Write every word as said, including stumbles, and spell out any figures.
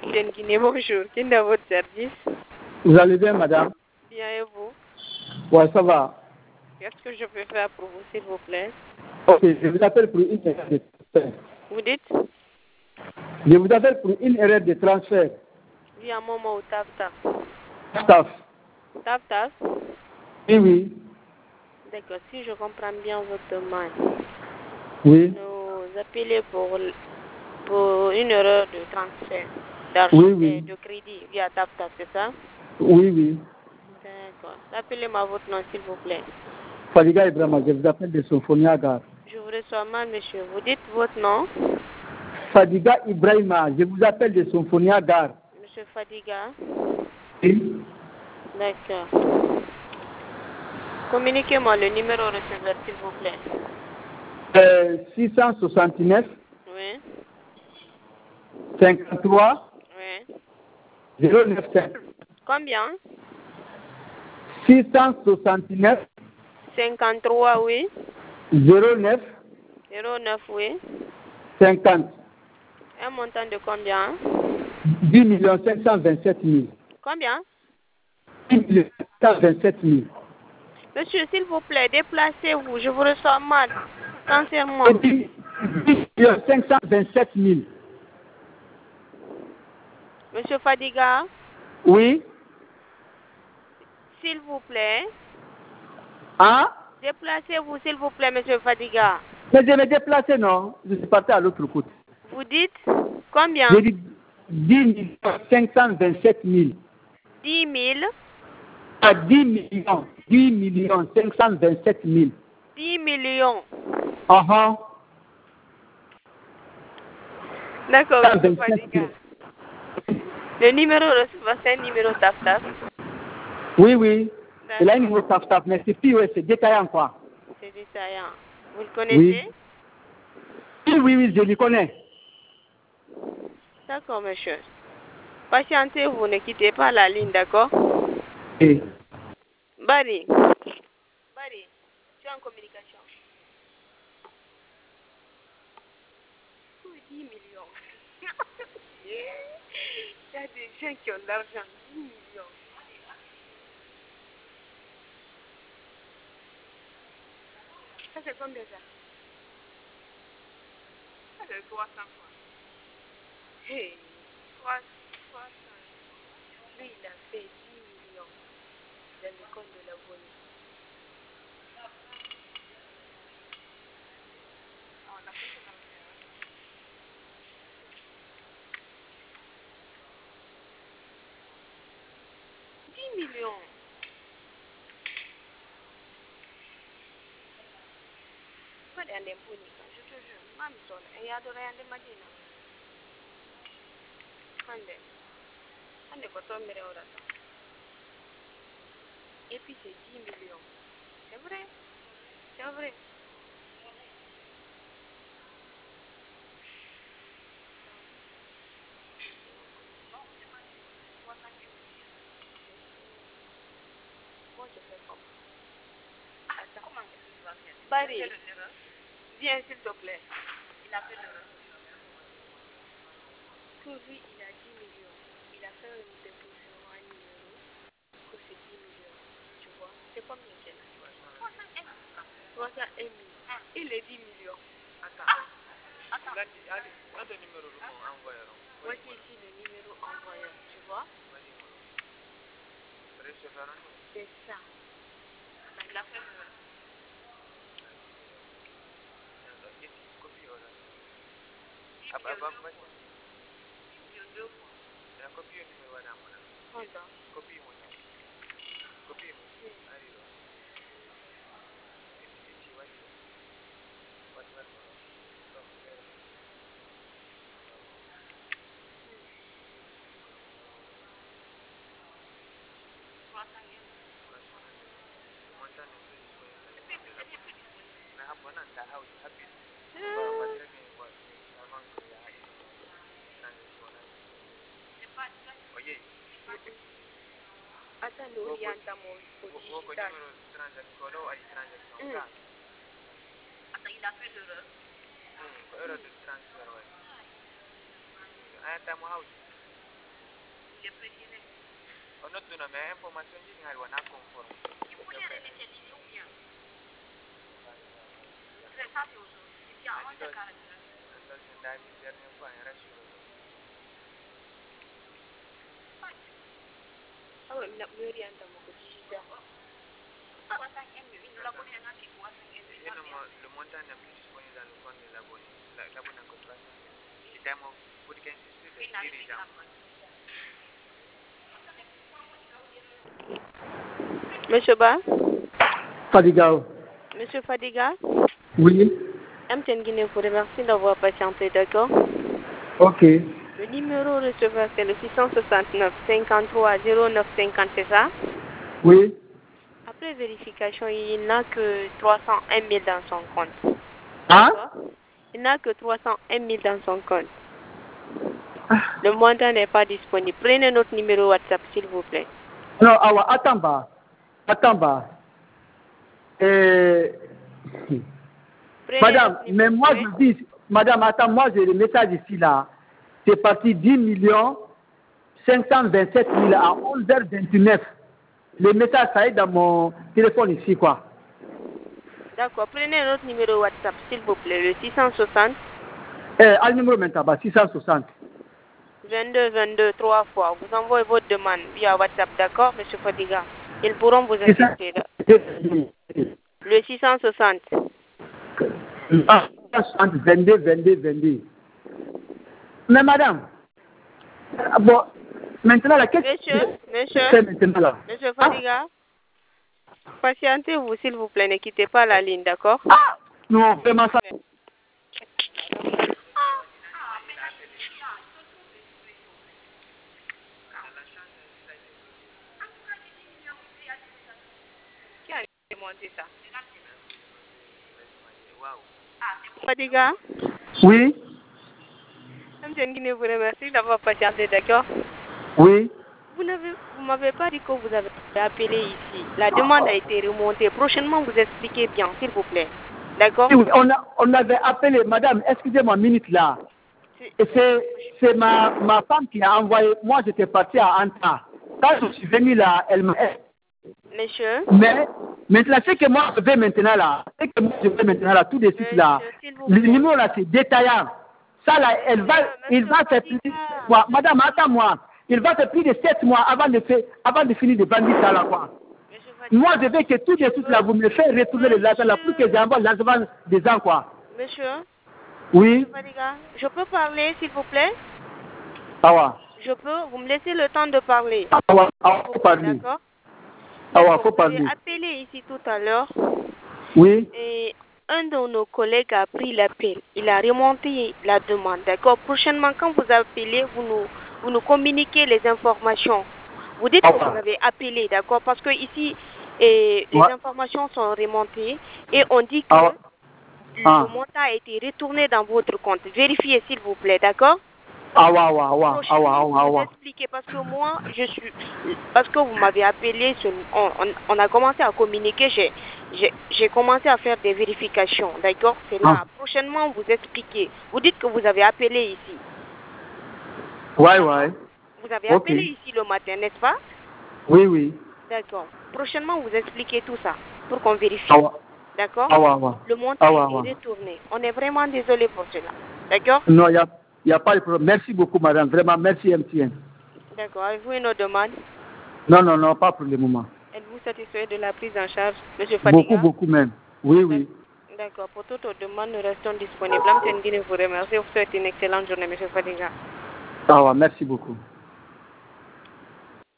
Eden Guinée, bonjour. Qui est dans votre service? Vous allez bien, madame? Bien, et vous? Ouais, ça va. Qu'est-ce que je peux faire pour vous, s'il vous plaît? Ok, je vous appelle pour une erreur de transfert. Vous dites? Je vous appelle pour une erreur de transfert. Oui, à moment ou taf taf. Staff. Taf taf? Oui, oui. D'accord, si je comprends bien votre demande, Oui. nous appelez pour, pour une erreur de transfert d'argent Oui, oui. et de crédit via taf taf, c'est ça? Oui, oui. D'accord. Rappelez-moi votre nom, s'il vous plaît. Fadiga Ibrahima, je vous appelle de Symphonia Gare. Je vous reçois mal, monsieur. Vous dites votre nom? Fadiga Ibrahima, je vous appelle de Symphonia Gare. Monsieur Fadiga? Oui. D'accord. Communiquez-moi le numéro receveur, s'il vous plaît. Euh, six cent soixante-neuf, Oui. cinquante-trois, Oui. zéro neuf cinq. Combien? six cent soixante-neuf, cinquante-trois, oui. zéro neuf, zéro neuf, oui. cinquante. Un montant de combien? dix millions cinq cent vingt-sept mille. Combien? dix millions cinq cent vingt-sept mille. Monsieur, s'il vous plaît, déplacez-vous. Je vous reçois mal. Sincèrement. dix millions cinq cent vingt-sept mille. Monsieur Fadiga? Oui. S'il vous plaît. Hein? Déplacez-vous, s'il vous plaît, monsieur Fadiga. Mais je me déplacer, non? Je suis parti à l'autre côté. Vous dites combien? J'ai dit dix millions cinq cent vingt-sept mille. dix mille. À dix millions. dix millions cinq cent vingt-sept mille. dix millions. Ah ah. D'accord, monsieur Fadiga. Le numéro receveur, c'est un numéro taf-taf. Oui, oui. Il a un numéro taf-taf, mais c'est puis, ouais, c'est détaillant, quoi. C'est détaillant. Vous le connaissez? Oui, oui, oui, je le connais. D'accord, monsieur. Patientez-vous, ne quittez pas la ligne, d'accord? Oui. Barry. Barry, tu es en communication. dix millions. Il y a des gens qui ont de l'argent. dix millions. Ça, c'est combien ça? Ça, c'est trois cents quoi. Hey, trois cents. Lui, il a fait dix millions dans le compte de la bonne. dix millions. Pas d'un dembonique, je te jure. Mam sol, et y a de rien de madina. Ande. Ande ko tomere ora. Et puis c'est dix millions. C'est vrai? C'est vrai. Moi, je fais comment? Ah, ça. Comment est-ce que tu vas faire? Barry, viens s'il te plaît. Il a fait l'erreur. Que lui, il a dix millions. Il a fait un dépôt sur un numéro. Que c'est dix millions. Tu vois? C'est combien c'est là? trois cent un mille. trois cent un mille. Il est dix millions. Attends. Ah. Attends. Allez, un de numéro envoyeur. Voici ici le numéro envoyeur. Tu vois? C'est ça. Il a fait l'erreur. Deux fois. Pardon. Attends, nous orientons au digital. Mm. Attends, il a fait l'erreur. Mm. les préciser. On a donné mais information générale, on a conforme. Il voulait réinitialiser ou bien? C'est ça, c'est aujourd'hui. Et puis avant, c'est carrément. La dernière fois, il reste sur le dos. Ah oui, mais il y a un temps que digital. Le montant n'est plus disponible dans le compte de l'abonné. L'abonné a trois cents. Et tellement, pour qu'insister, c'est dirigeant. Monsieur Ba? Fadiga. Monsieur Fadiga? Oui. M T N Guinée vous remercie d'avoir patienté, d'accord? Ok. Le numéro receveur, c'est le six cent soixante-neuf cinquante-trois zéro neuf cinquante, c'est ça? Oui. Après vérification, il n'a que trois cent un mille dans son compte. Hein? Il n'a que trois cent un mille dans son compte. Le montant n'est pas disponible. Prenez notre numéro WhatsApp, s'il vous plaît. Non, awa, attends, bah. Attends, bah. Euh... Madame, mais moi je dis, madame, attends, moi j'ai le message ici là. C'est parti dix millions cinq cent vingt-sept mille à onze heures vingt-neuf. Le message ça est dans mon téléphone ici, quoi. D'accord, prenez notre numéro WhatsApp, s'il vous plaît, le six cent soixante. Eh, un numéro maintenant, bah, six cent soixante. vingt-deux vingt-deux, trois fois. Vous envoyez votre demande via WhatsApp, d'accord, monsieur Fadiga? Ils pourront vous assister. Le six cent soixante. Ah, vingt-deux, vingt-deux, vingt-deux. Mais madame, bon, maintenant la question. Monsieur, monsieur, maintenant, là. monsieur Fadiga, ah? Patientez-vous, s'il vous plaît, ne quittez pas la ligne, d'accord? Ah, non, vraiment ça. Qui a démonté ça? Fadiga? Oui. M T N Guinée vous remercie d'avoir patienté, d'accord? Oui. Vous n'avez, vous m'avez pas dit que vous avez appelé ici. La demande a été remontée. Prochainement, vous expliquez bien, s'il vous plaît. D'accord? Oui, on, a, on avait appelé, madame, excusez-moi une minute là. C'est, c'est ma, ma femme qui a envoyé. Moi, j'étais parti à Anta. Quand je suis venu là, elle m'a. Monsieur? Mais maintenant, ce que moi je vais maintenant là, ce que moi je vais maintenant là, tout de suite là, le numéro là, c'est détaillant. Ça là, elle va, il va faire plus de sept mois. Madame, attends-moi. Il va faire plus de sept mois avant de, faire, avant de finir de vendre ça là, quoi. Moi, je veux que tout de suite là, vous me faites retourner l'argent là pour que j'envoie l'argent des gens, quoi. Monsieur? Oui? Je peux parler, s'il vous plaît? Ah ouais. Je peux? Vous me laissez le temps de parler. Ah ouais, ah, faut parler. D'accord? Ah ouais, faut parler. Vous avez appelé ici tout à l'heure. Oui. Et un de nos collègues a pris l'appel. Il a remonté la demande. D'accord? Prochainement, quand vous appelez, vous nous, vous nous communiquez les informations. Vous dites que vous avez appelé, d'accord? Parce que ici, et, les ouais. informations sont remontées et on dit que ah. le ah. montant a été retourné dans votre compte. Vérifiez, s'il vous plaît, d'accord? Ah ouais, ouais, ouais, ah ouais, ah ouais, ah ouais. Expliquez, parce que moi, je suis, parce que vous m'avez appelé, on, on, on a commencé à communiquer, j'ai, j'ai, j'ai commencé à faire des vérifications, d'accord? C'est là, ah. prochainement, vous expliquez. Vous dites que vous avez appelé ici. Ouais, ouais. Vous avez okay. appelé ici le matin, n'est-ce pas? Oui, oui. D'accord. Prochainement, vous expliquez tout ça, pour qu'on vérifie. Ah ouais. D'accord? Ah ouais, ouais. Le montant ah ouais, est ouais. retourné. On est vraiment désolé pour cela. D'accord? Non, il n'y a, y a pas de problème. Merci beaucoup, madame. Vraiment, merci, M T N. D'accord. Avez-vous une autre demande? Non, non, non, pas pour le moment. Êtes-vous satisfait de la prise en charge, M. Fadiga? Beaucoup, beaucoup même. Oui, oui. D'accord. Pour toute autre demande, nous restons disponibles. M T N Guinée vous remercie. Vous souhaite une excellente journée, M. Fadiga. Ah ouais, merci beaucoup.